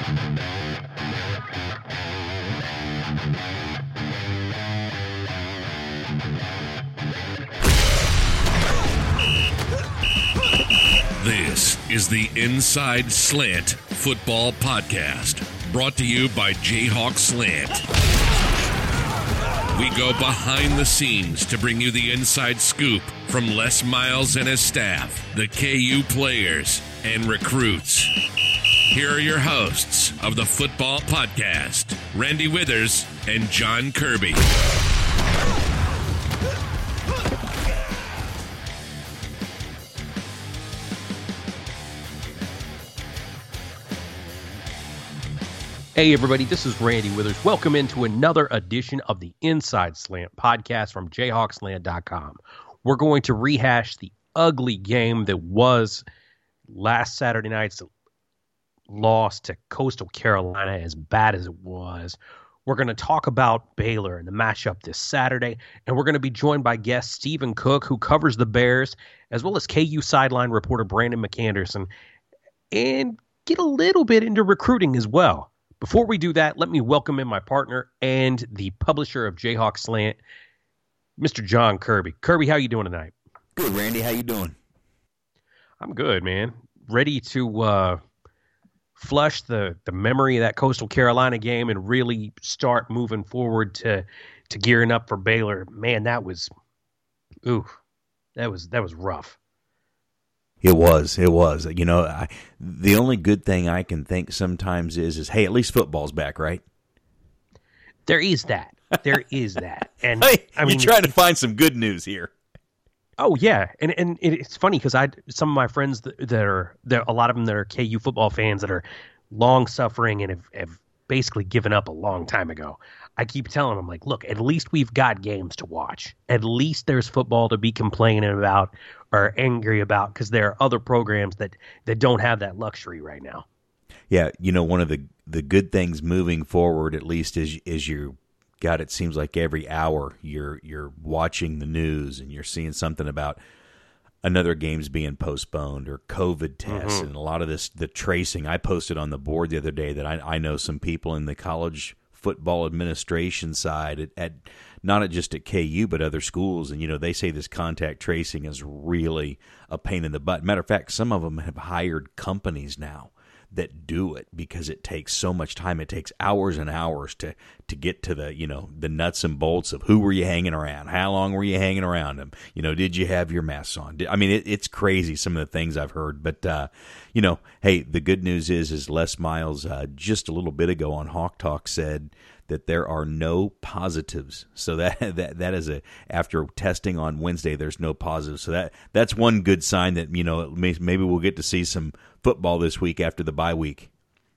This is the Inside Slant Football Podcast, brought to you by Jayhawk Slant. We go behind the scenes to bring you the inside scoop from Les Miles and his staff, the KU players, and recruits. Here are your hosts of the Football Podcast, Randy Withers and John Kirby. Hey everybody, this is Randy Withers. Welcome into another edition of the Inside Slant podcast from jayhawkslant.com. We're going to rehash the ugly game that was last Saturday night's loss to Coastal Carolina, as bad as it was. We're going to talk about Baylor and the matchup this Saturday, and we're going to be joined by guest Stephen Cook, who covers the Bears, as well as KU sideline reporter Brandon McAnderson, and get a little bit into recruiting as well. Before we do that, let me welcome in my partner and the publisher of Jayhawk Slant, Mr. John Kirby. Kirby, how you doing tonight? Good, Randy. How you doing? I'm good, man. Ready to flush the memory of that Coastal Carolina game and really start moving forward to gearing up for Baylor. Man, that was rough. It was. You know, the only good thing I can think sometimes is hey, at least football's back, right? There is that. And hey, I mean, you're trying to find some good news here. Oh yeah, and it's funny because some of my friends that are a lot of them that are KU football fans that are long suffering and have basically given up a long time ago. I keep telling them, like, look, at least we've got games to watch. At least there's football to be complaining about or angry about, because there are other programs that don't have that luxury right now. Yeah, you know, one of the good things moving forward, at least, is you got, it seems like every hour you're watching the news and you're seeing something about another game's being postponed or COVID tests, and a lot of the tracing. I posted on the board the other day that I know some people in the college football administration side at not just at KU but other schools, and you know, they say this contact tracing is really a pain in the butt. Matter of fact, some of them have hired companies now that do it because it takes so much time. It takes hours and hours to get to the, you know, the nuts and bolts of who were you hanging around, how long were you hanging around them, you know, did you have your masks on? I mean, it's crazy some of the things I've heard, but you know, hey, the good news is Les Miles just a little bit ago on Hawk Talk said that there are no positives. So that is after testing on Wednesday, there's no positives. So that's one good sign that, you know, maybe we'll get to see some football this week after the bye week.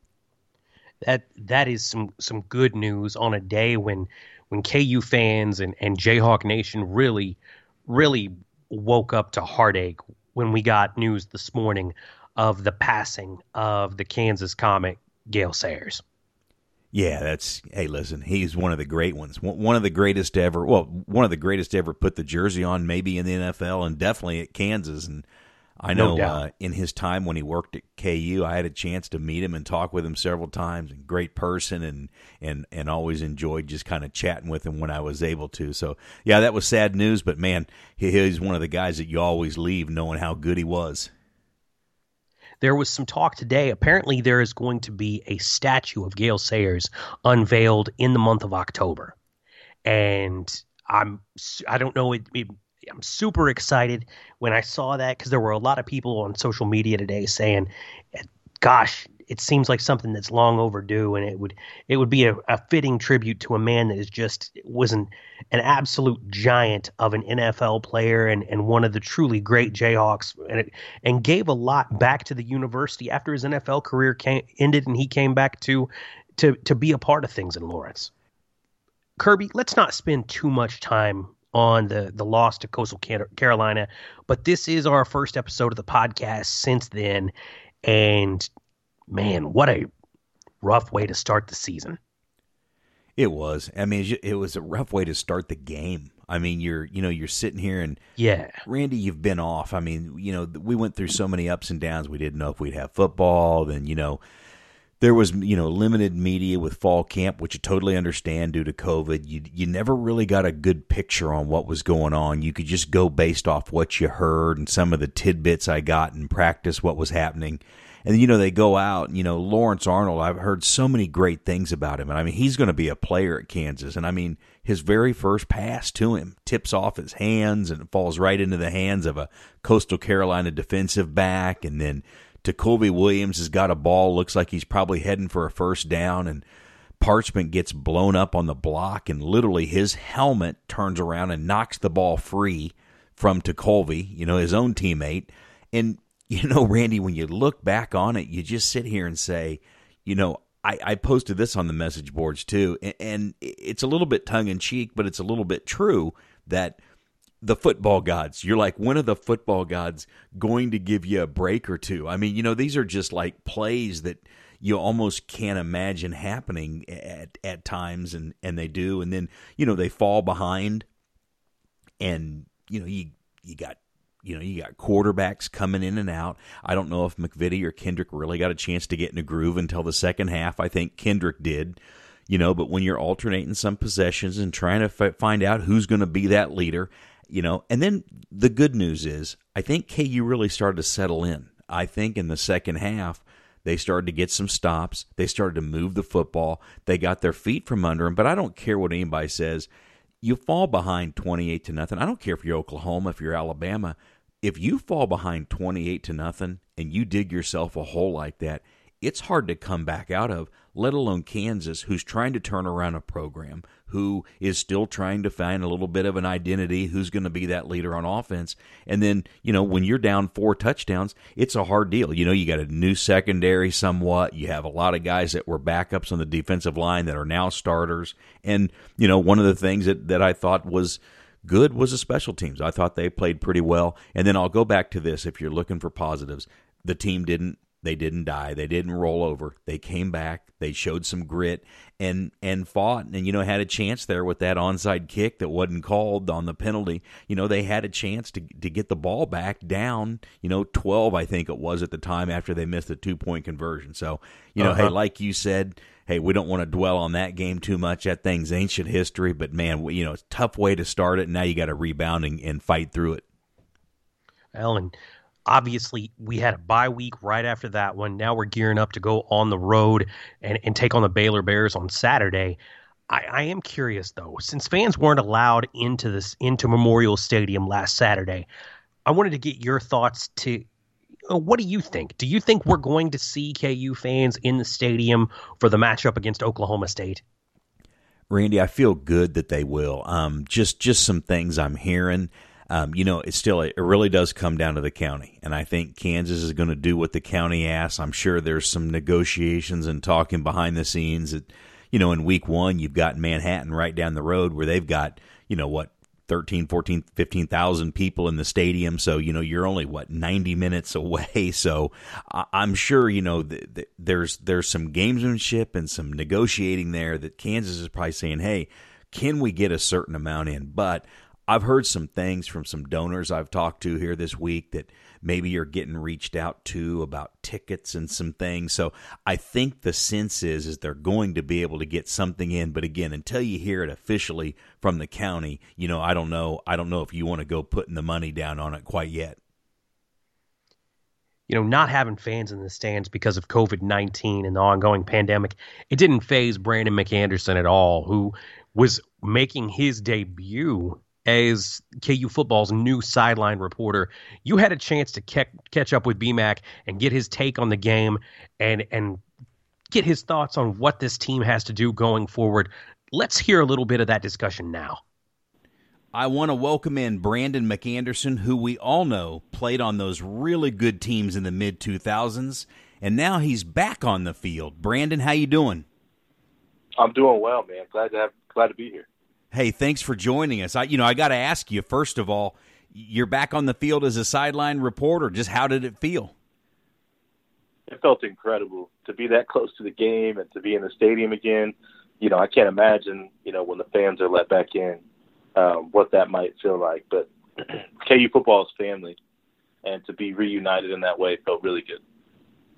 That is some good news on a day when KU fans and Jayhawk Nation really woke up to heartache when we got news this morning of the passing of the Kansas comic Gale Sayers. Yeah, hey, listen, he's one of the great ones. One of the greatest ever, one of the greatest ever put the jersey on, maybe in the NFL and definitely at Kansas. And I know in his time when he worked at KU, I had a chance to meet him and talk with him several times. And great person, and always enjoyed just kind of chatting with him when I was able to. So, yeah, that was sad news. But, man, he's one of the guys that you always leave knowing how good he was. There was some talk today. Apparently, there is going to be a statue of Gale Sayers unveiled in the month of October. And I don't know, I'm super excited when I saw that, because there were a lot of people on social media today saying, gosh, it seems like something that's long overdue, and it would be a fitting tribute to a man that was an absolute giant of an NFL player and one of the truly great Jayhawks, and gave a lot back to the university after his NFL career ended and he came back to be a part of things in Lawrence. Kirby, let's not spend too much time on the loss to Coastal Carolina, but this is our first episode of the podcast since then, and man, what a rough way to start the season. It was. I mean, it was a rough way to start the game. I mean, you're sitting here and Randy, you've been off. I mean, we went through so many ups and downs. We didn't know if we'd have football. Then, there was, limited media with fall camp, which you totally understand due to COVID. You never really got a good picture on what was going on. You could just go based off what you heard and some of the tidbits I got in practice, what was happening. And, they go out, Lawrence Arnold, I've heard so many great things about him. And, I mean, he's going to be a player at Kansas. And, I mean, his very first pass to him tips off his hands and it falls right into the hands of a Coastal Carolina defensive back. And then Colby Williams has got a ball, looks like he's probably heading for a first down, and Parchment gets blown up on the block, and literally his helmet turns around and knocks the ball free from Colby, his own teammate. And, Randy, when you look back on it, you just sit here and say, I posted this on the message boards too, and it's a little bit tongue-in-cheek, but it's a little bit true that the football gods, you're like, when are the football gods going to give you a break or two? I mean, these are just like plays that you almost can't imagine happening at times, and they do. And then, they fall behind, and, you got quarterbacks coming in and out. I don't know if McVitie or Kendrick really got a chance to get in a groove until the second half. I think Kendrick did, but when you're alternating some possessions and trying to find out who's going to be that leader, and then the good news is I think KU really started to settle in. I think in the second half, they started to get some stops. They started to move the football. They got their feet from under them, but I don't care what anybody says. You fall behind 28-0. I don't care if you're Oklahoma, if you're Alabama. If you fall behind 28-0 and you dig yourself a hole like that, it's hard to come back out of, let alone Kansas, who's trying to turn around a program, who is still trying to find a little bit of an identity, who's going to be that leader on offense. And then, when you're down 4 touchdowns, it's a hard deal. You got a new secondary somewhat. You have a lot of guys that were backups on the defensive line that are now starters. And, one of the things that I thought was good was the special teams. I thought they played pretty well. And then I'll go back to this. If you're looking for positives, the team didn't die. They didn't roll over. They came back. They showed some grit and fought and, had a chance there with that onside kick that wasn't called on the penalty. They had a chance to get the ball back down, 12, I think it was at the time after they missed the 2-point conversion. So, hey, like you said, hey, we don't want to dwell on that game too much. That thing's ancient history, but man, it's a tough way to start it. And now you got to rebound and fight through it. Ellen, obviously, we had a bye week right after that one. Now we're gearing up to go on the road and take on the Baylor Bears on Saturday. I am curious, though, since fans weren't allowed into Memorial Stadium last Saturday, I wanted to get your thoughts to what do you think? Do you think we're going to see KU fans in the stadium for the matchup against Oklahoma State? Randy, I feel good that they will. Just some things I'm hearing. It really does come down to the county, and I think Kansas is going to do what the county asks. I'm sure there's some negotiations and talking behind the scenes. That, in week 1, you've got Manhattan right down the road where they've got, 13, 14, 15,000 people in the stadium. So, you're only 90 minutes away. So I'm sure, there's some gamesmanship and some negotiating there that Kansas is probably saying, hey, can we get a certain amount in? But I've heard some things from some donors I've talked to here this week that maybe you're getting reached out to about tickets and some things. So I think the sense is they're going to be able to get something in. But again, until you hear it officially from the county, I don't know if you want to go putting the money down on it quite yet. Not having fans in the stands because of COVID-19 and the ongoing pandemic, it didn't faze Brandon McAnderson at all, who was making his debut as KU football's new sideline reporter. You had a chance to catch up with BMAC and get his take on the game and get his thoughts on what this team has to do going forward. Let's hear a little bit of that discussion now. I want to welcome in Brandon McAnderson, who we all know played on those really good teams in the mid-2000s, and now he's back on the field. Brandon, how you doing? I'm doing well, man. Glad to be here. Hey, thanks for joining us. I got to ask you, first of all, you're back on the field as a sideline reporter. Just how did it feel? It felt incredible to be that close to the game and to be in the stadium again. I can't imagine, when the fans are let back in, what that might feel like. But KU football is family, and to be reunited in that way felt really good.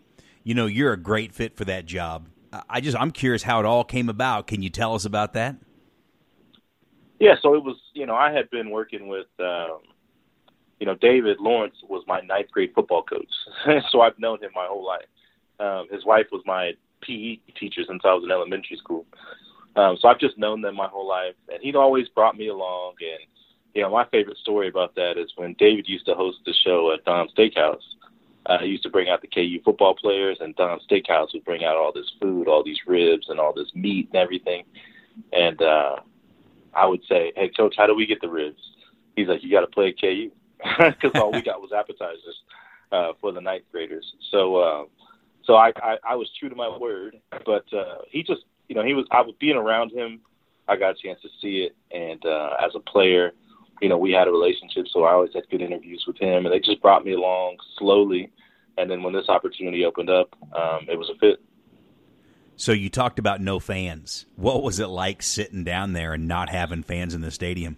You know, you're a great fit for that job. I'm curious how it all came about. Can you tell us about that? Yeah, so it was, I had been working with, David Lawrence was my ninth grade football coach. So I've known him my whole life. His wife was my PE teacher since I was in elementary school. So I've just known them my whole life. And he'd always brought me along. And, my favorite story about that is when David used to host the show at Don's Steakhouse. He used to bring out the KU football players, and Don's Steakhouse would bring out all this food, all these ribs and all this meat and everything. And I would say, "Hey, Coach, how do we get the ribs?" He's like, "You got to play at KU," because all we got was appetizers for the ninth graders. So I was true to my word, but he just, I was being around him. I got a chance to see it, and as a player, we had a relationship, so I always had good interviews with him, and they just brought me along slowly. And then when this opportunity opened up, it was a fit. So you talked about no fans. What was it like sitting down there and not having fans in the stadium?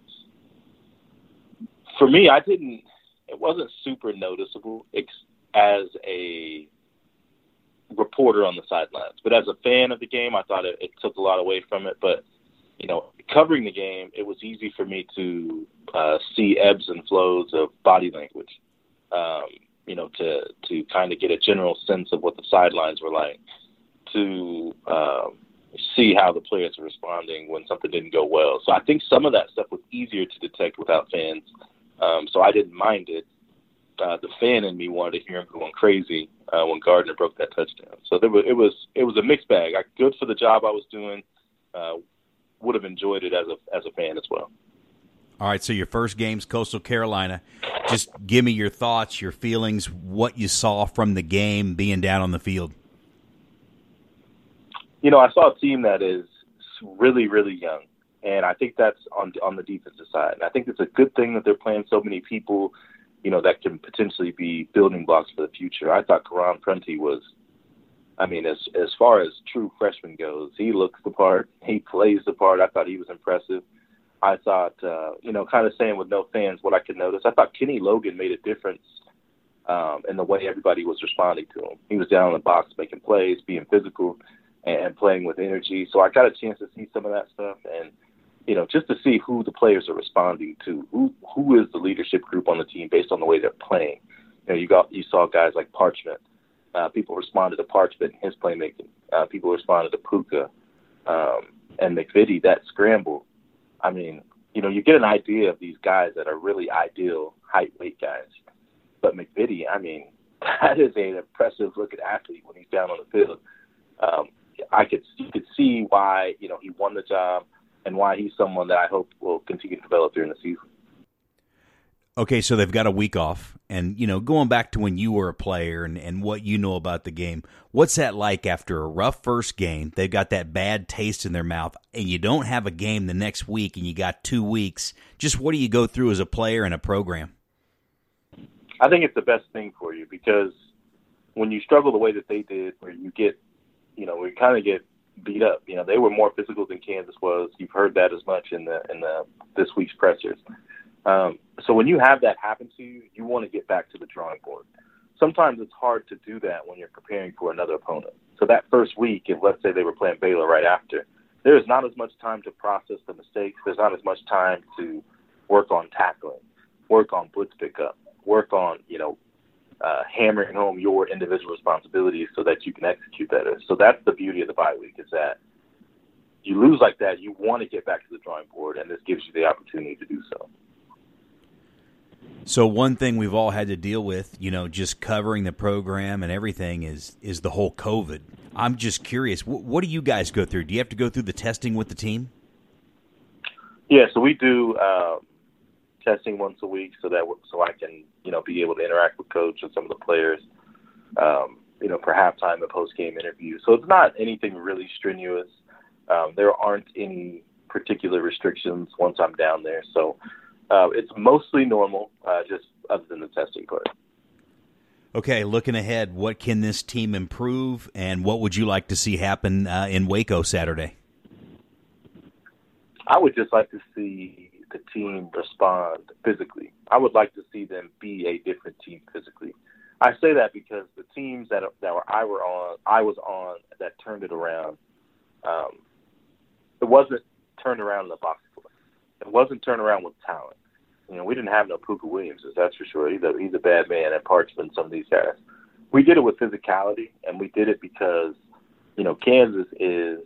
For me, it wasn't super noticeable as a reporter on the sidelines. But as a fan of the game, I thought it took a lot away from it. But, covering the game, it was easy for me to see ebbs and flows of body language, to kind of get a general sense of what the sidelines were like, to see how the players were responding when something didn't go well. So I think some of that stuff was easier to detect without fans. So I didn't mind it. The fan in me wanted to hear him going crazy when Gardner broke that touchdown. So it was a mixed bag. Good for the job I was doing. Would have enjoyed it as a fan as well. All right, so your first game's Coastal Carolina. Just give me your thoughts, your feelings, what you saw from the game being down on the field. I saw a team that is really, really young, and I think that's on the defensive side. And I think it's a good thing that they're playing so many people, that can potentially be building blocks for the future. I thought Karan Prunty was, as far as true freshman goes, he looks the part. He plays the part. I thought he was impressive. I thought, kind of saying with no fans, what I could notice, I thought Kenny Logan made a difference in the way everybody was responding to him. He was down in the box making plays, being physical, and playing with energy. So I got a chance to see some of that stuff, and just to see who the players are responding to, who is the leadership group on the team based on the way they're playing. You saw guys like Parchment. People responded to Parchment and his playmaking. People responded to Puka and McVitie, that scramble. You get an idea of these guys that are really ideal height, weight guys. But McVitie, that is an impressive looking athlete when he's down on the field. You could see why, he won the job and why he's someone that I hope will continue to develop during the season. Okay, so they've got a week off, and, going back to when you were a player and what you know about the game, what's that like after a rough first game? They've got that bad taste in their mouth, and you don't have a game the next week, and you got 2 weeks. Just what do you go through as a player and a program? I think it's the best thing for you, because when you struggle the way that they did, where you get, we kind of get beat up. They were more physical than Kansas was. You've heard that as much in this week's pressers. So when you have that happen to you, you want to get back to the drawing board. Sometimes it's hard to do that when you're preparing for another opponent. So that first week, if let's say they were playing Baylor right after, there is not as much time to process the mistakes. There's not as much time to work on tackling, work on blitz pickup, work on, hammering home your individual responsibilities so that you can execute better. So that's the beauty of the bye week, is that you lose like that, you want to get back to the drawing board, and this gives you the opportunity to do so. So one thing we've all had to deal with, just covering the program and everything is the whole COVID. I'm just curious, what do you guys go through? Do you have to go through the testing with the team? Yeah, so we do testing once a week so I can, be able to interact with coach and some of the players, for halftime and post-game interviews. So it's not anything really strenuous. There aren't any particular restrictions once I'm down there. So it's mostly normal, just other than the testing part. Okay, looking ahead, what can this team improve, and what would you like to see happen in Waco Saturday? I would just like to see the team respond physically. I would like to see them be a different team physically. I say that because the teams I was on that turned it around, it wasn't turned around in the box score. It wasn't turned around with talent. We didn't have no Puka Williams, that's for sure. He's a bad man at parts than some of these guys. We did it with physicality, and we did it because, Kansas is,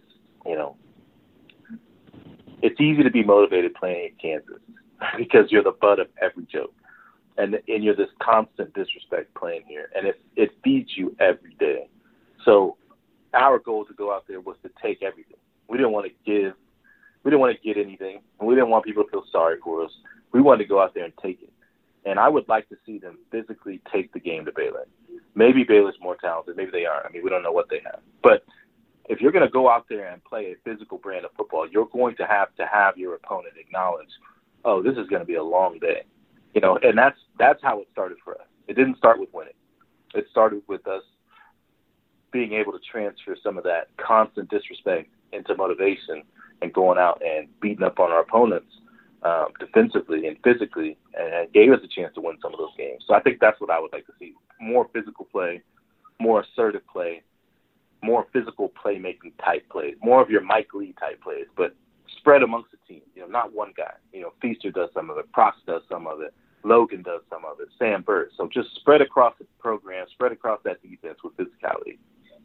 it's easy to be motivated playing at Kansas because you're the butt of every joke. And you're this constant disrespect playing here. And it feeds you every day. So our goal to go out there was to take everything. We didn't want to get anything. And we didn't want people to feel sorry for us. We wanted to go out there and take it. And I would like to see them physically take the game to Baylor. Maybe Baylor's more talented. Maybe they aren't. We don't know what they have. But if you're going to go out there and play a physical brand of football, you're going to have your opponent acknowledge, oh, this is going to be a long day. And that's how it started for us. It didn't start with winning. It started with us being able to transfer some of that constant disrespect into motivation and going out and beating up on our opponents defensively and physically, and gave us a chance to win some of those games. So I think that's what I would like to see. More physical play, more assertive play, more physical playmaking type plays, more of your Mike Lee type plays, but spread amongst the team. Not one guy. Feaster does some of it, Prox does some of it, Logan does some of it, Sam Burt. So just spread across the program, spread across that defense with physicality.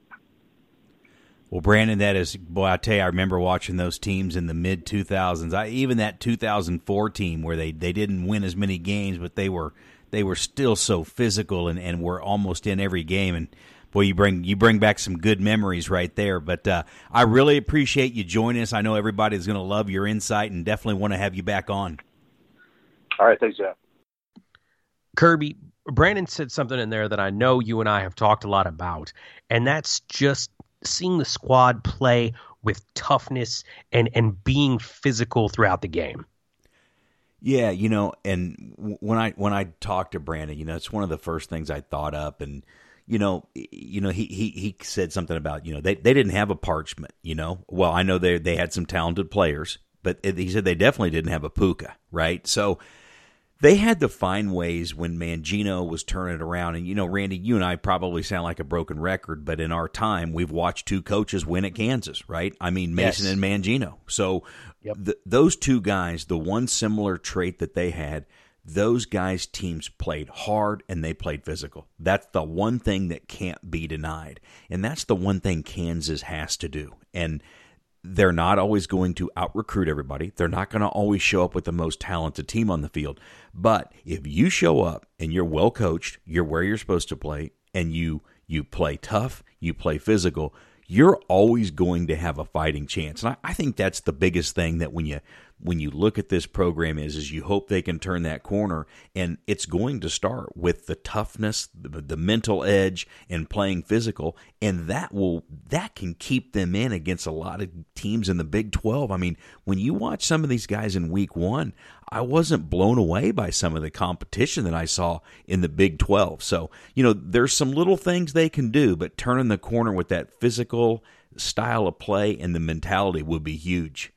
Well, Brandon, I tell you, I remember watching those teams in the mid-2000s. Even that 2004 team where they didn't win as many games, but they were still so physical and were almost in every game. And boy, you bring back some good memories right there. But I really appreciate you joining us. I know everybody's going to love your insight and definitely want to have you back on. All right, thanks, Jeff. Kirby, Brandon said something in there that I know you and I have talked a lot about, and that's just seeing the squad play with toughness and being physical throughout the game. Yeah, and when I talked to Brandon, it's one of the first things I thought up, and he said something about they didn't have a Parchment. Well, I know they had some talented players, but he said they definitely didn't have a Puka, right? So they had to find ways when Mangino was turning it around. And, Randy, you and I probably sound like a broken record, but in our time, we've watched two coaches win at Kansas, right? Mason yes. and Mangino. So yep. Those two guys, the one similar trait that they had, those guys' teams played hard and they played physical. That's the one thing that can't be denied. And that's the one thing Kansas has to do. And they're not always going to out-recruit everybody. They're not going to always show up with the most talented team on the field. But if you show up and you're well-coached, you're where you're supposed to play, and you play tough, you play physical, you're always going to have a fighting chance. And I think that's the biggest thing that when you look at this program is you hope they can turn that corner, and it's going to start with the toughness, the mental edge, and playing physical, and that can keep them in against a lot of teams in the Big 12. When you watch some of these guys in Week 1, I wasn't blown away by some of the competition that I saw in the Big 12. So, there's some little things they can do, but turning the corner with that physical style of play and the mentality would be huge.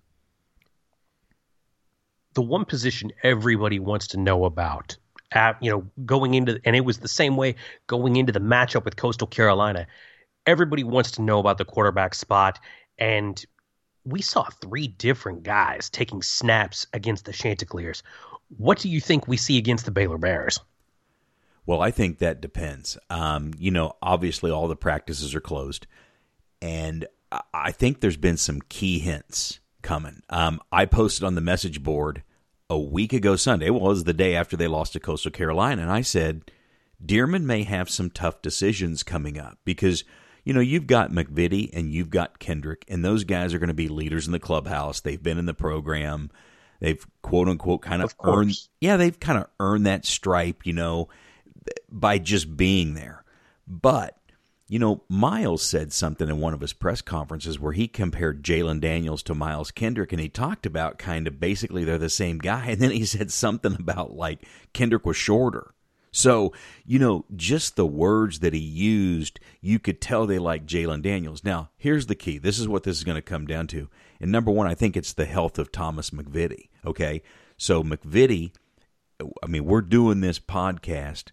The one position everybody wants to know about, going into, and it was the same way going into the matchup with Coastal Carolina, everybody wants to know about the quarterback spot, and we saw 3 different guys taking snaps against the Chanticleers. What do you think we see against the Baylor Bears? Well, I think that depends. Obviously all the practices are closed, and I think there's been some key hints coming. I posted on the message board a week ago Sunday. Well, it was the day after they lost to Coastal Carolina, and I said, Dearman may have some tough decisions coming up because, you've got McVitie and you've got Kendrick, and those guys are going to be leaders in the clubhouse. They've been in the program. They've, quote unquote, kind of earned, they've kind of earned that stripe, by just being there. But, Miles said something in one of his press conferences where he compared Jalen Daniels to Miles Kendrick, and he talked about kind of basically they're the same guy. And then he said something about like Kendrick was shorter. So, just the words that he used, you could tell they like Jalen Daniels. Now, here's the key. This is what this is going to come down to. And number one, I think it's the health of Thomas McVitie. Okay. So McVitie, we're doing this podcast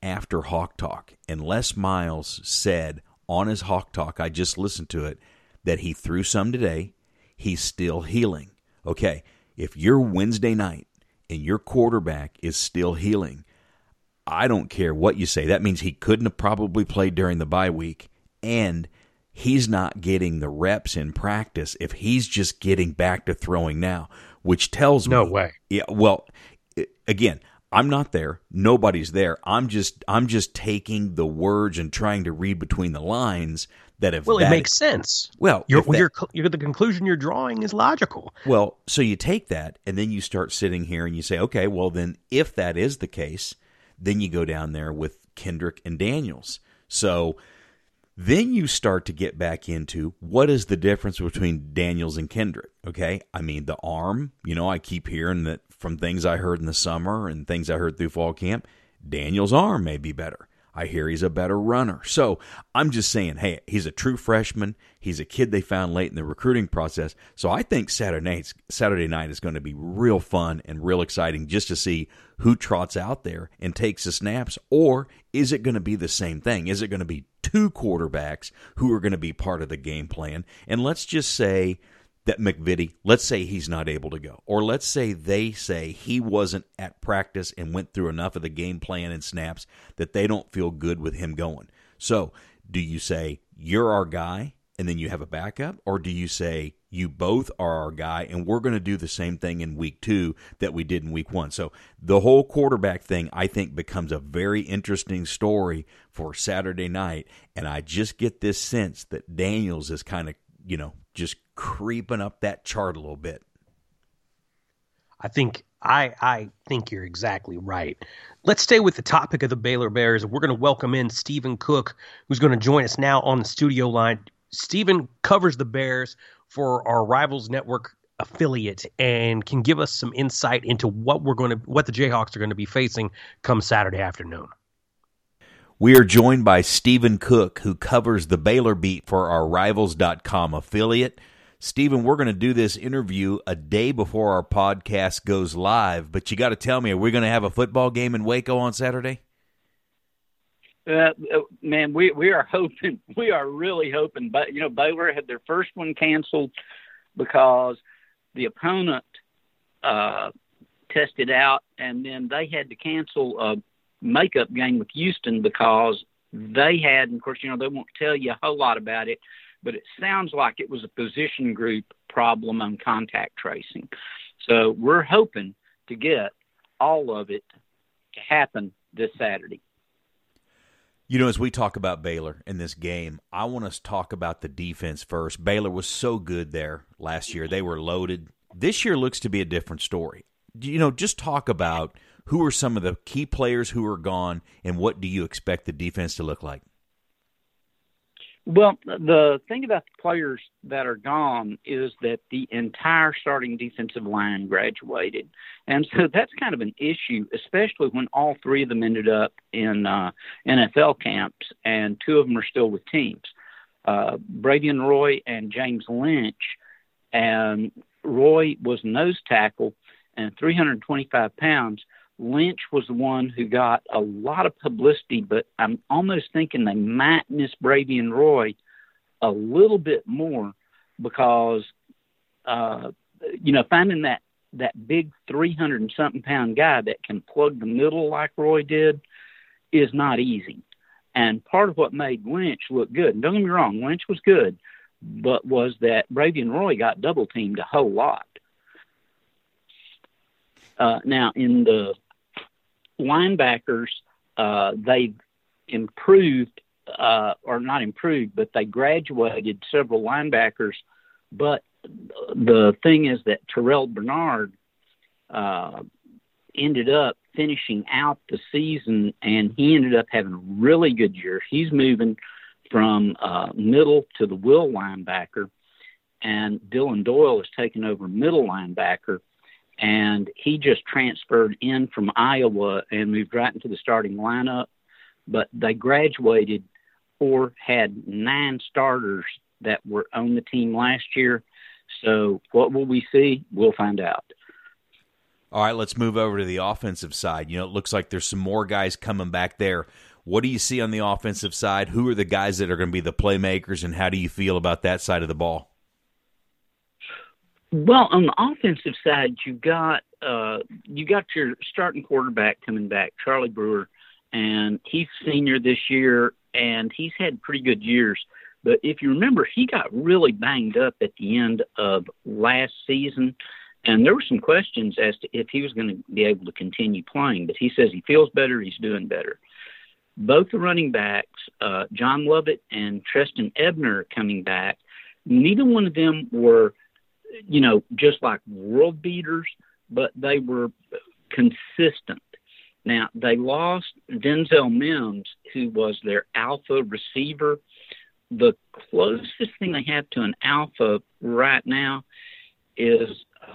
after Hawk Talk, and Les Miles said on his Hawk Talk, I just listened to it, that he threw some today. He's still healing. Okay, if you're Wednesday night and your quarterback is still healing, I don't care what you say. That means he couldn't have probably played during the bye week, and he's not getting the reps in practice if he's just getting back to throwing now, which tells me... No way. Yeah, well, again, I'm not there. Nobody's there. I'm just taking the words and trying to read between the lines that if it makes sense. Well, the conclusion you're drawing is logical. Well, so you take that and then you start sitting here and you say, okay, well then if that is the case, then you go down there with Kendrick and Daniels. So then you start to get back into what is the difference between Daniels and Kendrick, okay? I mean, the arm, I keep hearing that from things I heard in the summer and things I heard through fall camp, Daniels' arm may be better. I hear he's a better runner. So I'm just saying, hey, he's a true freshman. He's a kid they found late in the recruiting process. So I think Saturday night is going to be real fun and real exciting just to see who trots out there and takes the snaps. Or is it going to be the same thing? Is it going to be two quarterbacks who are going to be part of the game plan? And let's just say that McVitie, let's say he's not able to go. Or let's say they say he wasn't at practice and went through enough of the game plan and snaps that they don't feel good with him going. So do you say, you're our guy, and then you have a backup? Or do you say, you both are our guy, and we're going to do the same thing in week 2 that we did in week 1? So the whole quarterback thing, I think, becomes a very interesting story for Saturday night, and I just get this sense that Daniels is kind of, just creeping up that chart a little bit. I think you're exactly right. Let's stay with the topic of the Baylor Bears. We're going to welcome in Stephen Cook, who's going to join us now on the studio line. Stephen covers the Bears for our Rivals Network affiliate and can give us some insight into what the Jayhawks are going to be facing come Saturday afternoon. We are joined by Stephen Cook, who covers the Baylor beat for our Rivals.com affiliate. Stephen, we're going to do this interview a day before our podcast goes live, but you got to tell me, are we going to have a football game in Waco on Saturday? Man, we are hoping. We are really hoping. But Baylor had their first one canceled because the opponent tested out, and then they had to cancel a makeup game with Houston because they had, and of course, they won't tell you a whole lot about it, but it sounds like it was a position group problem on contact tracing. So we're hoping to get all of it to happen this Saturday. As we talk about Baylor in this game, I want us to talk about the defense first. Baylor was so good there last year. They were loaded. This year looks to be a different story. Just talk about who are some of the key players who are gone, and what do you expect the defense to look like? Well, the thing about the players that are gone is that the entire starting defensive line graduated. And so that's kind of an issue, especially when all three of them ended up in NFL camps, and two of them are still with teams. Bravion Roy and James Lynch. And Roy was nose tackle and 325 pounds. Lynch was the one who got a lot of publicity, but I'm almost thinking they might miss Bravion Roy a little bit more because, finding that big 300-something pound guy that can plug the middle like Roy did is not easy. And part of what made Lynch look good, and don't get me wrong, Lynch was good, but was that Bravion Roy got double-teamed a whole lot. Now, in the linebackers, they've improved, or not improved, but they graduated several linebackers. But the thing is that Terrell Bernard ended up finishing out the season, and he ended up having a really good year. He's moving from middle to the will linebacker, and Dylan Doyle has taken over middle linebacker. And he just transferred in from Iowa and moved right into the starting lineup. But they graduated or had 9 starters that were on the team last year. So what will we see? We'll find out. All right, let's move over to the offensive side. It looks like there's some more guys coming back there. What do you see on the offensive side? Who are the guys that are going to be the playmakers, and how do you feel about that side of the ball? Well, on the offensive side, you got your starting quarterback coming back, Charlie Brewer, and he's senior this year, and he's had pretty good years. But if you remember, he got really banged up at the end of last season, and there were some questions as to if he was going to be able to continue playing. But he says he feels better, he's doing better. Both the running backs, John Lovett and Treston Ebner, coming back. Neither one of them were, just like world beaters, but they were consistent. Now, they lost Denzel Mims, who was their alpha receiver. The closest thing they have to an alpha right now is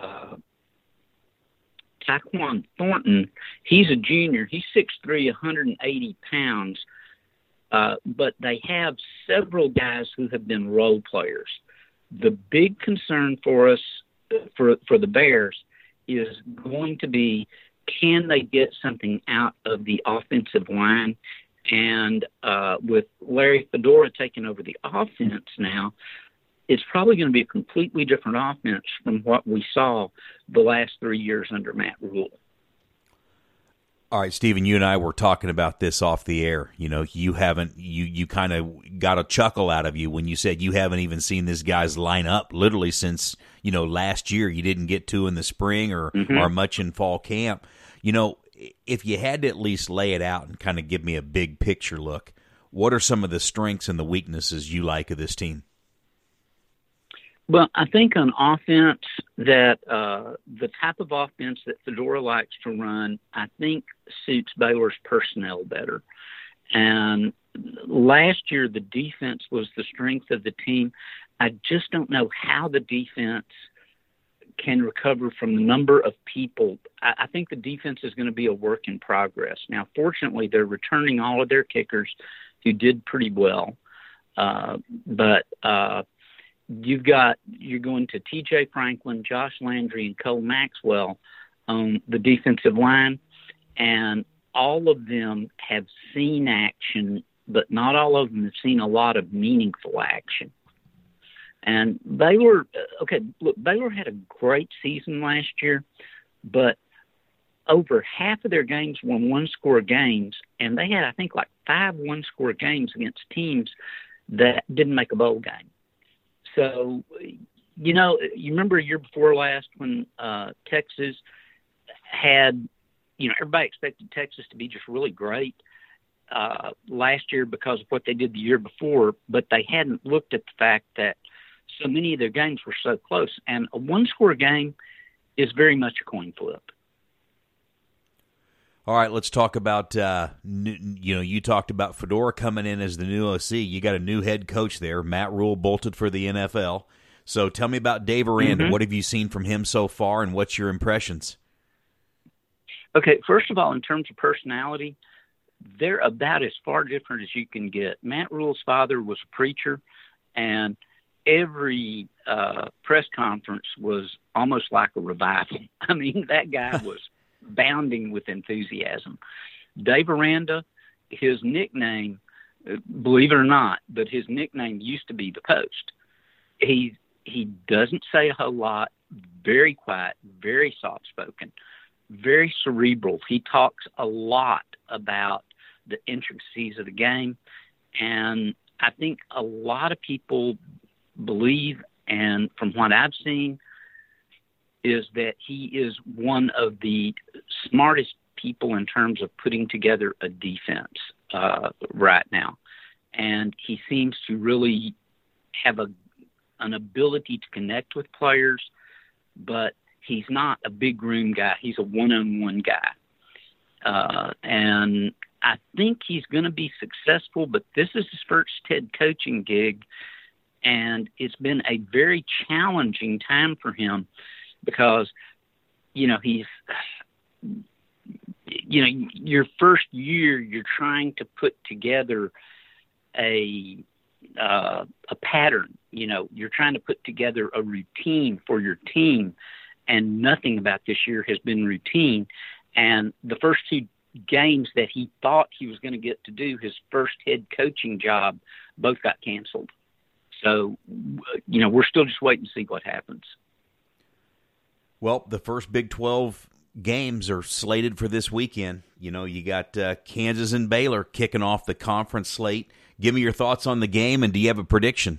Tyquan Thornton. He's a junior. He's 6'3", 180 pounds. But they have several guys who have been role players. The big concern for us, for the Bears, is going to be, can they get something out of the offensive line? And with Larry Fedora taking over the offense now, it's probably going to be a completely different offense from what we saw the last 3 years under Matt Rule. All right, Stephen, you and I were talking about this off the air. You kind of got a chuckle out of you when you said you haven't even seen this guy's line up literally since, last year. You didn't get to in the spring or much in fall camp. If you had to at least lay it out and kind of give me a big picture look, what are some of the strengths and the weaknesses you like of this team? Well, I think on offense that the type of offense that Fedora likes to run, I think suits Baylor's personnel better. And last year, the defense was the strength of the team. I just don't know how the defense can recover from the number of people. I think the defense is going to be a work in progress. Now, fortunately, they're returning all of their kickers who did pretty well. But you're going to TJ Franklin, Josh Landry, and Cole Maxwell on the defensive line, and all of them have seen action, but not all of them have seen a lot of meaningful action. And Baylor had a great season last year, but over half of their games were one-score games, and they had, I think, like 5 one-score games against teams that didn't make a bowl game. So, you remember a year before last when Texas had, everybody expected Texas to be just really great last year because of what they did the year before, but they hadn't looked at the fact that so many of their games were so close. And a one-score game is very much a coin flip. All right, let's talk about, you talked about Fedora coming in as the new OC. You got a new head coach there. Matt Rule bolted for the NFL. So tell me about Dave Aranda. What have you seen from him so far, and what's your impressions? Okay, first of all, in terms of personality, they're about as far different as you can get. Matt Rule's father was a preacher, and every press conference was almost like a revival. I mean, that guy was bounding with enthusiasm. Dave Aranda, his nickname, believe it or not, but his nickname used to be the Post. He doesn't say a whole lot, very quiet, very soft-spoken, very cerebral. He talks a lot about the intricacies of the game, and I think a lot of people believe, and from what I've seen, is that he is one of the smartest people in terms of putting together a defense right now. And he seems to really have an ability to connect with players, but he's not a big room guy. He's a one-on-one guy. And I think he's going to be successful, but this is his first head coaching gig, and it's been a very challenging time for him because, he's, your first year, you're trying to put together a pattern. You're trying to put together a routine for your team, and nothing about this year has been routine. And the first two games that he thought he was going to get to do his first head coaching job both got canceled. So, we're still just waiting to see what happens. Well, the first Big 12 games are slated for this weekend. You got Kansas and Baylor kicking off the conference slate. Give me your thoughts on the game, and do you have a prediction?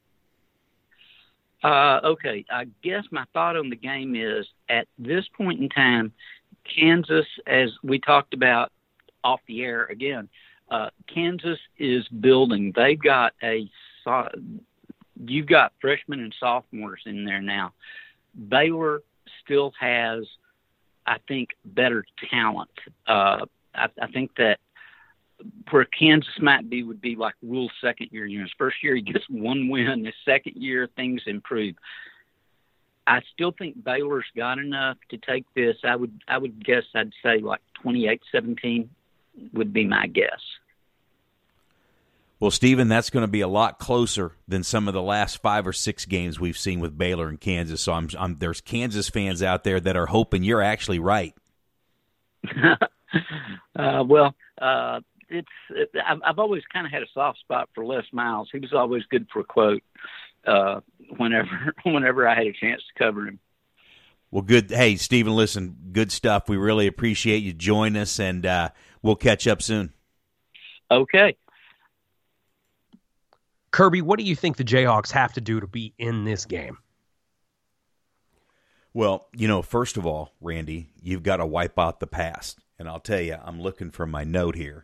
Okay, I guess my thought on the game is, at this point in time, Kansas, as we talked about off the air again, Kansas is building. They've got you've got freshmen and sophomores in there now. Baylor still has, I think, better talent. I think that where Kansas would be like Rhule's second year. His first year he gets one win. His second year things improve. I still think Baylor's got enough to take this. I would guess I'd say like 28-17 would be my guess. Well, Stephen, that's going to be a lot closer than some of the last 5 or 6 games we've seen with Baylor and Kansas. So there's Kansas fans out there that are hoping you're actually right. I've always kind of had a soft spot for Les Miles. He was always good for a quote whenever I had a chance to cover him. Well, good. Hey, Stephen, listen, good stuff. We really appreciate you joining us, and we'll catch up soon. Okay. Kirby, what do you think the Jayhawks have to do to be in this game? Well, first of all, Randy, you've got to wipe out the past. And I'll tell you, I'm looking for my note here.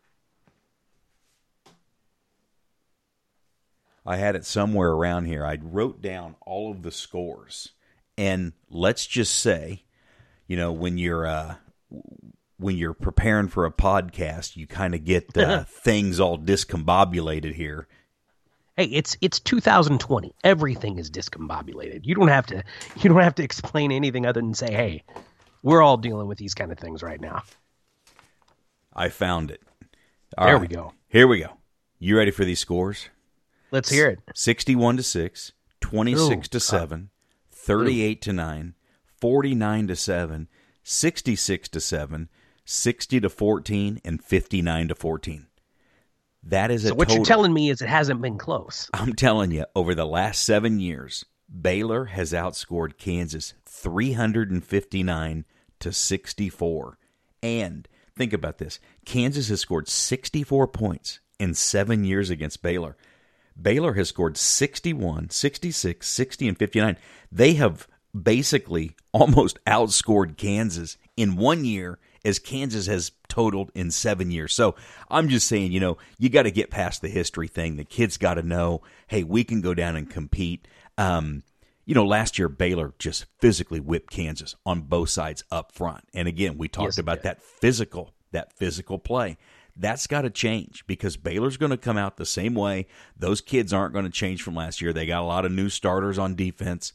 I had it somewhere around here. I wrote down all of the scores. And let's just say, when you're preparing for a podcast, you kind of get things all discombobulated here. Hey, it's 2020. Everything is discombobulated. You don't have to explain anything other than say, "Hey, we're all dealing with these kind of things right now." I found it. There we go. Here we go. You ready for these scores? Let's hear it. 61-6, 26-7, 38-9, 49-7, 66-7, 60-14, and 59-14. That is so what you're telling me is it hasn't been close. I'm telling you, over the last 7 years, Baylor has outscored Kansas 359-64. And think about this. Kansas has scored 64 points in 7 years against Baylor. Baylor has scored 61, 66, 60, and 59. They have basically almost outscored Kansas in 1 year as Kansas has totaled in 7 years. So I'm just saying, you got to get past the history thing. The kids got to know, hey, we can go down and compete. Last year Baylor just physically whipped Kansas on both sides up front. And again, we talked about that physical play. That's got to change because Baylor's going to come out the same way. Those kids aren't going to change from last year. They got a lot of new starters on defense,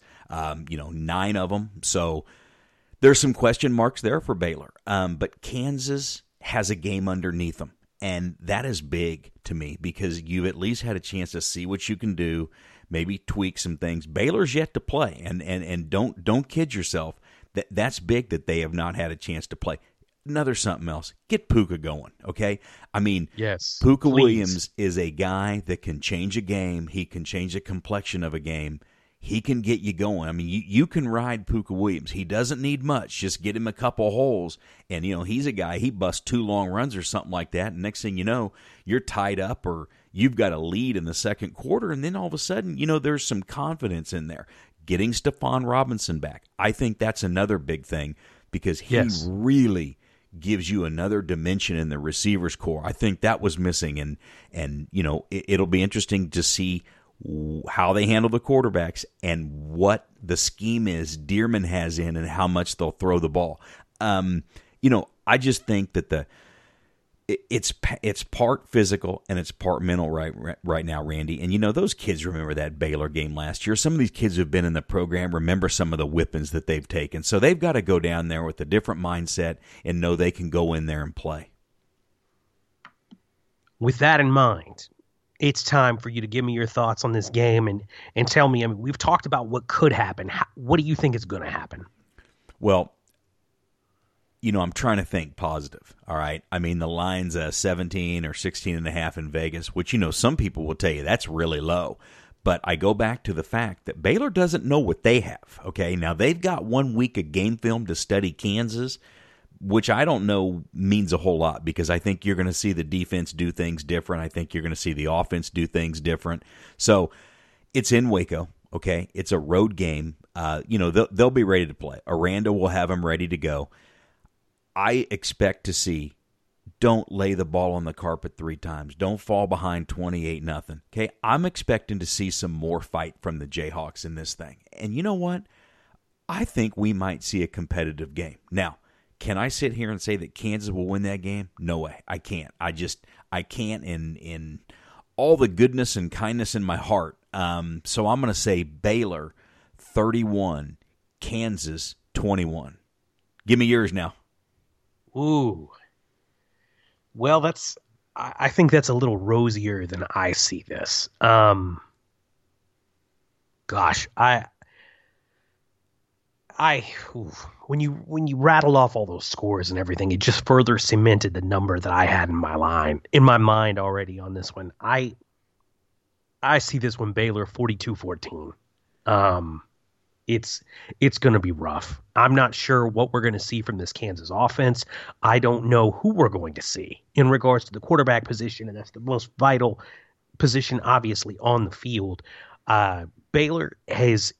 9 of them. So there's some question marks there for Baylor. But Kansas has a game underneath them. And that is big to me because you've at least had a chance to see what you can do, maybe tweak some things. Baylor's yet to play. And don't kid yourself. That's big that they have not had a chance to play. Another something else. Get Puka going, okay? I mean, yes, Puka Williams is a guy that can change a game. He can change the complexion of a game. He can get you going. I mean, you can ride Puka Williams. He doesn't need much. Just get him a couple holes. And, he's a guy, he busts 2 long runs or something like that. And next thing you know, you're tied up or you've got a lead in the second quarter. And then all of a sudden, there's some confidence in there. Getting Stephon Robinson back. I think that's another big thing because he really gives you another dimension in the receivers core. I think that was missing. And it'll be interesting to see how they handle the quarterbacks and what the scheme is Dearman has in and how much they'll throw the ball. I just think that it's part physical and it's part mental right now, Randy. And those kids remember that Baylor game last year. Some of these kids who've been in the program remember some of the whippings that they've taken. So they've got to go down there with a different mindset and know they can go in there and play. With that in mind, it's time for you to give me your thoughts on this game and tell me. I mean, we've talked about what could happen. What do you think is going to happen? Well, I'm trying to think positive, all right? I mean, the line's 17 or 16 and a half in Vegas, which, some people will tell you that's really low. But I go back to the fact that Baylor doesn't know what they have, okay? Now, they've got 1 week of game film to study Kansas, which I don't know means a whole lot because I think you're going to see the defense do things different. I think you're going to see the offense do things different. So it's in Waco, okay? It's a road game. They'll be ready to play. Aranda will have them ready to go. I expect to see, don't lay the ball on the carpet 3 times. Don't fall behind 28-0. Okay, I'm expecting to see some more fight from the Jayhawks in this thing. And you know what? I think we might see a competitive game. Now, can I sit here and say that Kansas will win that game? No way. I can't. I can't in all the goodness and kindness in my heart. So I'm going to say Baylor 31, Kansas 21. Give me yours now. Ooh. Well, I think that's a little rosier than I see this. Gosh, when you rattled off all those scores and everything, it just further cemented the number that I had in my mind already on this one. I see this one Baylor 42-14. It's going to be rough. I'm not sure what we're going to see from this Kansas offense. I don't know who we're going to see in regards to the quarterback position, and that's the most vital position, obviously, on the field. Baylor has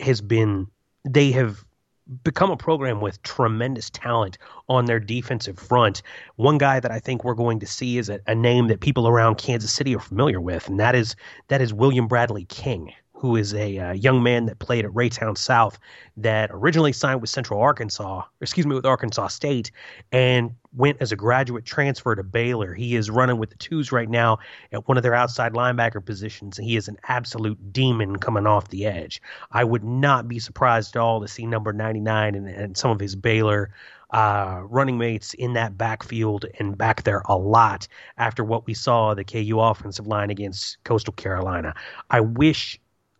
become a program with tremendous talent on their defensive front. One guy that I think we're going to see is a name that people around Kansas City are familiar with, and that is William Bradley King, who is a young man that played at Raytown South that originally signed with with Arkansas State, and went as a graduate transfer to Baylor. He is running with the twos right now at one of their outside linebacker positions, and he is an absolute demon coming off the edge. I would not be surprised at all to see number 99 and some of his Baylor running mates in that backfield and back there a lot after what we saw the KU offensive line against Coastal Carolina. I wish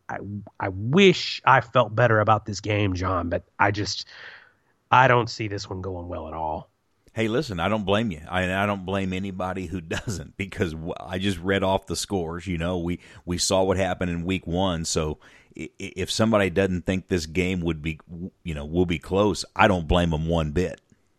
I felt better about this game, John, but I don't see this one going well at all. Hey, listen, I don't blame you. I don't blame anybody who doesn't, because I just read off the scores. We saw what happened in week 1. So if somebody doesn't think this game will be close, I don't blame them one bit.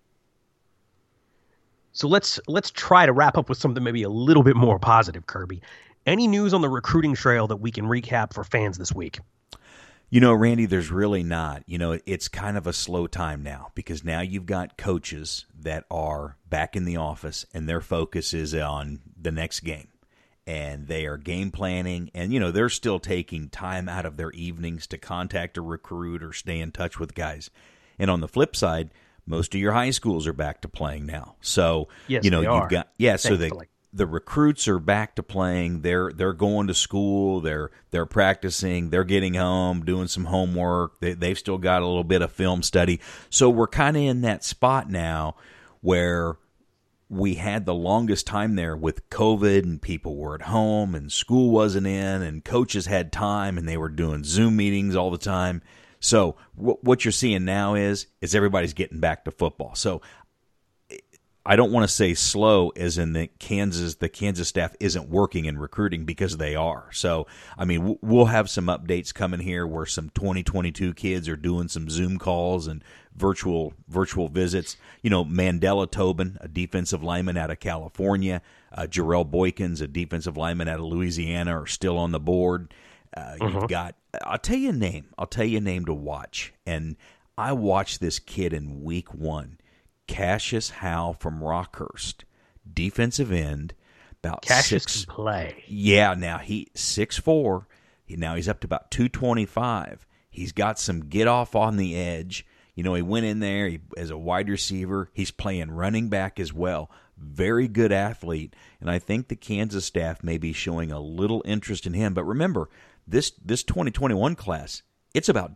So let's try to wrap up with something maybe a little bit more positive, Kirby. Any news on the recruiting trail that we can recap for fans this week? Randy, there's really not. It's kind of a slow time now because now you've got coaches that are back in the office and their focus is on the next game. And they are game planning and, they're still taking time out of their evenings to contact a recruit or stay in touch with guys. And on the flip side, most of your high schools are back to playing now. So, yes, they are. So the recruits are back to playing. They're going to school. They're practicing. They're getting home, doing some homework. They've still got a little bit of film study. So we're kind of in that spot now where we had the longest time there with COVID and people were at home and school wasn't in and coaches had time and they were doing Zoom meetings all the time. So what you're seeing now is everybody's getting back to football. So I don't want to say slow as in the Kansas staff isn't working in recruiting, because they are. So, I mean, we'll have some updates coming here where some 2022 kids are doing some Zoom calls and virtual visits. Mandela Tobin, a defensive lineman out of California, Jarrell Boykins, a defensive lineman out of Louisiana, are still on the board. You've got, I'll tell you a name to watch. And I watched this kid in week 1. Cassius Howe from Rockhurst, defensive end, about Cassius 6. Can play. Yeah, now he's 6'4". Now he's up to about 225. He's got some get off on the edge. He went in there as a wide receiver. He's playing running back as well. Very good athlete, and I think the Kansas staff may be showing a little interest in him. But remember, this 2021 class, it's about done.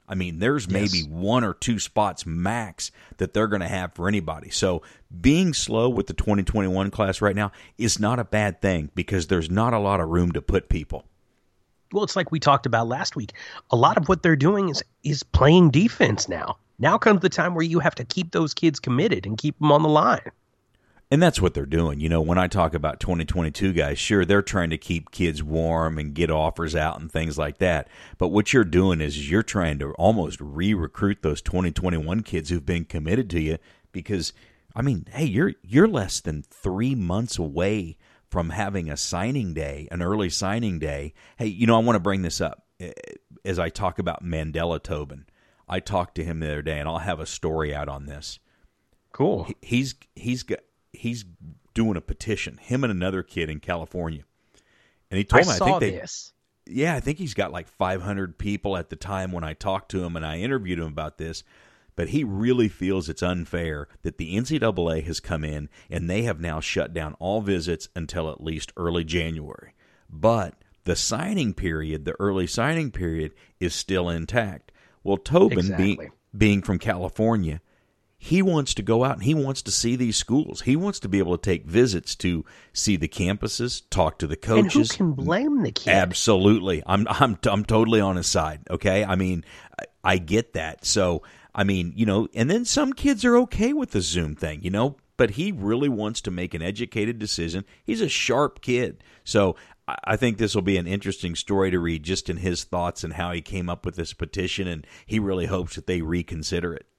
I mean, there's maybe 1 or 2 spots max that they're going to have for anybody. So being slow with the 2021 class right now is not a bad thing because there's not a lot of room to put people. Well, it's like we talked about last week. A lot of what they're doing is playing defense now. Now comes the time where you have to keep those kids committed and keep them on the line. And that's what they're doing. You know, when I talk about 2022 guys, sure, they're trying to keep kids warm and get offers out and things like that. But what you're doing is you're trying to almost re-recruit those 2021 kids who've been committed to you because, I mean, hey, you're less than 3 months away from having a signing day, an early signing day. Hey, you know, I want to bring this up as I talk about Mandela Tobin. I talked to him the other day, and I'll have a story out on this. Cool. He's doing a petition, him and another kid in California. And he told me, I think he's got like 500 people at the time when I talked to him and I interviewed him about this. But he really feels it's unfair that the NCAA has come in and they have now shut down all visits until at least early January. But the signing period, the early signing period, is still intact. Well, Tobin, being from California, he wants to go out and he wants to see these schools. He wants to be able to take visits to see the campuses, talk to the coaches. And who can blame the kid? Absolutely. I'm totally on his side, okay? I mean, I get that. So, I mean, you know, and then some kids are okay with the Zoom thing, you know, but he really wants to make an educated decision. He's a sharp kid. So I think this will be an interesting story to read just in his thoughts and how he came up with this petition, and he really hopes that they reconsider it.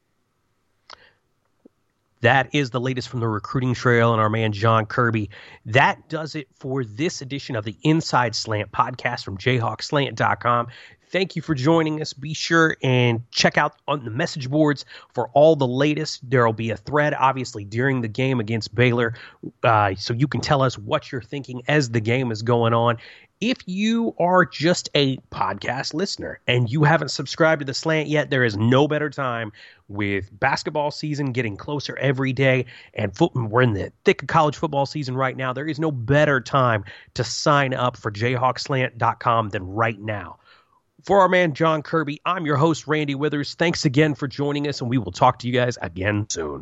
That is the latest from the recruiting trail and our man John Kirby. That does it for this edition of the Inside Slant podcast from JayhawkSlant.com. Thank you for joining us. Be sure and check out on the message boards for all the latest. There will be a thread, obviously, during the game against Baylor, so you can tell us what you're thinking as the game is going on. If you are just a podcast listener and you haven't subscribed to The Slant yet, there is no better time with basketball season getting closer every day, and we're in the thick of college football season right now. There is no better time to sign up for JayhawkSlant.com than right now. For our man John Kirby, I'm your host, Randy Withers. Thanks again for joining us, and we will talk to you guys again soon.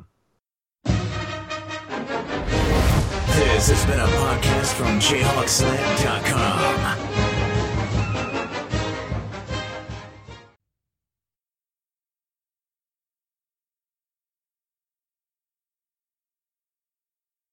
This has been a podcast from JayhawkSlant.com.